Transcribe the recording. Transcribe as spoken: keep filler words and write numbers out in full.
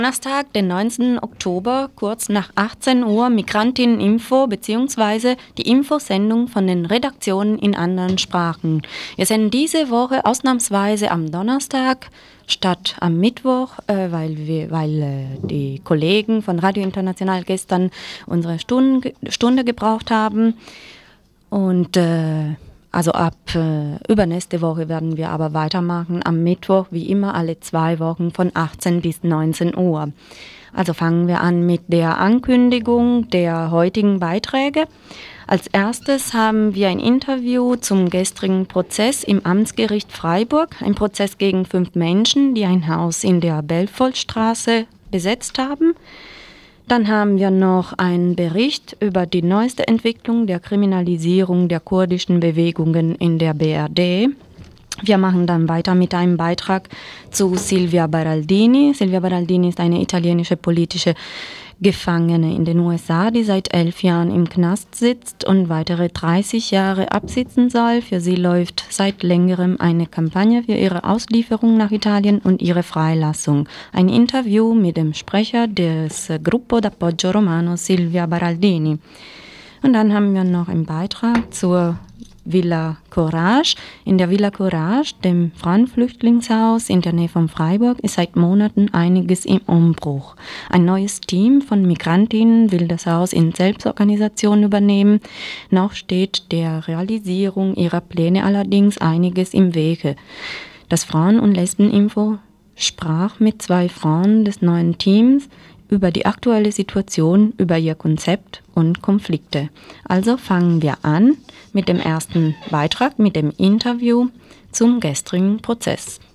Donnerstag, den neunzehnten Oktober, kurz nach achtzehn Uhr, Migrantinneninfo bzw. die Infosendung von den Redaktionen in anderen Sprachen. Wir senden diese Woche ausnahmsweise am Donnerstag statt am Mittwoch, äh, weil, wir, weil äh, die Kollegen von Radio International gestern unsere Stunde, Stunde gebraucht haben. Und äh, also ab äh, übernächste Woche werden wir aber weitermachen, am Mittwoch, wie immer, alle zwei Wochen von achtzehn bis neunzehn Uhr. Also fangen wir an mit der Ankündigung der heutigen Beiträge. Als erstes haben wir ein Interview zum gestrigen Prozess im Amtsgericht Freiburg, ein Prozess gegen fünf Menschen, die ein Haus in der Belfoltstraße besetzt haben. Dann haben wir noch einen Bericht über die neueste Entwicklung der Kriminalisierung der kurdischen Bewegungen in der B R D. Wir machen dann weiter mit einem Beitrag zu Silvia Baraldini. Silvia Baraldini ist eine italienische politische Gefangene in den U S A, die seit elf Jahren im Knast sitzt und weitere dreißig Jahre absitzen soll. Für sie läuft seit längerem eine Kampagne für ihre Auslieferung nach Italien und ihre Freilassung. Ein Interview mit dem Sprecher des Gruppo d'Appoggio Romano, Silvia Baraldini. Und dann haben wir noch einen Beitrag zur Villa Courage. In der Villa Courage, dem Frauenflüchtlingshaus in der Nähe von Freiburg, ist seit Monaten einiges im Umbruch. Ein neues Team von Migrantinnen will das Haus in Selbstorganisation übernehmen. Noch steht der Realisierung ihrer Pläne allerdings einiges im Wege. Das Frauen- und Lesbeninfo sprach mit zwei Frauen des neuen Teams über die aktuelle Situation, über ihr Konzept und Konflikte. Also fangen wir an mit dem ersten Beitrag, mit dem Interview zum gestrigen Prozess.